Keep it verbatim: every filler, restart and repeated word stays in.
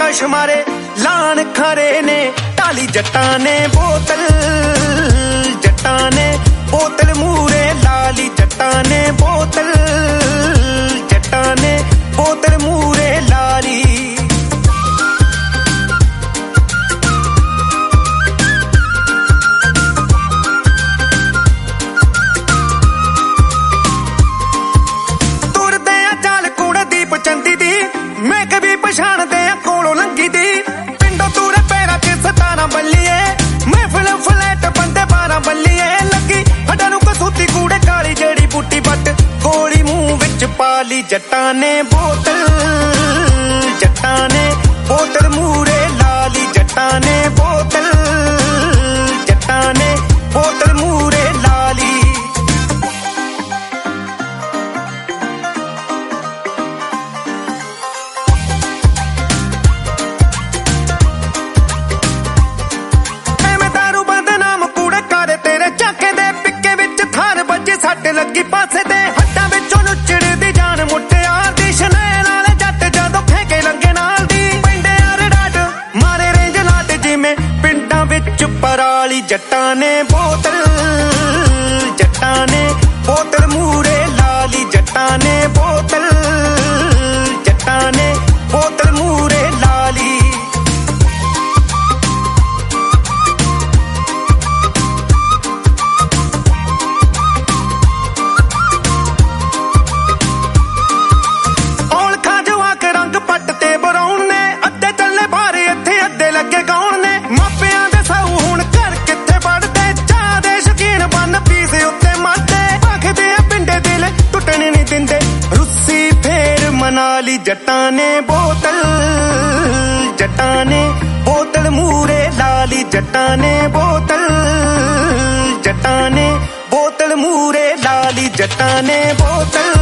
ਲਾਸ਼ ਮਾਰੇ ਲਾਣ ਖਰੇ ਨੇ ਢਾਲੀ ਜੱਟਾਂ ਨੇ ਬੋਤਲ ਜੱਟਾਂ ਨੇ ਬੋਤਲ ਮੂਰੇ ਲਾਲੀ ਜੱਟਾਂ ਨੇ ਬੋਤਲ ਜੱਟਾਂ ਨੇ ਬੋਤਲ ਮੂਰੇ ਲਾਲੀ ਪਛਾਣਦੇ ਆ ਕੋਲੋਂ ਲੰਗੀ ਦੀ ਪਿੰਡੋਂ ਤੂਰੇ ਪੈਰਾਂ ਚ ਸਤਾਰਾਂ ਬੱਲੀਏ ਮਹਿਫਲ ਫਲੈਟ ਬੰਦੇ ਬਾਰਾਂ ਬੱਲੀਏ ਲੱਗੀ ਹੱਡਾਂ ਨੂੰ ਕਸੂਤੀ ਕੂੜੇ ਕਾਲੀ ਜਿਹੜੀ ਬੂਟੀ ਬੱਟ ਗੋਲੀ ਮੂੰਹ ਵਿੱਚ ਪਾ ਲਈ ਜੱਟਾਂ ਨੇ ਬੋਤਲ ਜੱਟਾਂ ਨੇ ਬੋਤਲ ਮੂਰੇ ਲਾ ਲਈ ਜੱਟਾਂ ਨੇ ਬੋਤਲ ਜੱਟਾਂ ਨੇ ਬੋਤਲ ਮੂਰੇ ਲਾ ਲਈ ਸੱਟ ਲੱਗੀ ਪਾਸੇ ਤੇ ਹੱਟਾਂ ਵਿੱਚੋਂ ਨੁੱਚੜਦੀ ਜਾਨ ਮੁੱਟਿਆਰ ਦੀ ਸ਼ਨੈ ਨਾਲ ਜੱਟ ਜਦੋਂ ਖੇਕੇ ਲੰਗੇ ਨਾਲ ਦੀ ਪਿੰਡੇ ਆਰਡਾਟ ਮਾਰੇ ਰੇਂਜ ਲਾਟ ਜਿਵੇਂ ਪਿੰਡਾਂ ਵਿੱਚ ਪਰਾਲੀ ਜੱਟਾਂ ਨੇ ਬੋਤਲ ਜੱਟਾਂ ਨੇ ਬੋਤਲ ਮੂਰੇ ਲਾਲੀ ਜੱਟਾਂ ਨੇ ਬੋਤਲ ਜੱਟਾਂ ਨੇ ਬੋਤਲ ਮੂਰੇ ਲਾਲੀ ਮਨਾਲੀ ਜੱਟਾਂ ਨੇ ਬੋਤਲ ਜੱਟਾਂ ਨੇ ਬੋਤਲ ਮੂਰੇ ਲਾਲੀ ਜੱਟਾਂ ਨੇ ਬੋਤਲ ਜੱਟਾਂ ਨੇ ਬੋਤਲ ਮੂਰੇ ਲਾਲੀ ਜੱਟਾਂ ਨੇ ਬੋਤਲ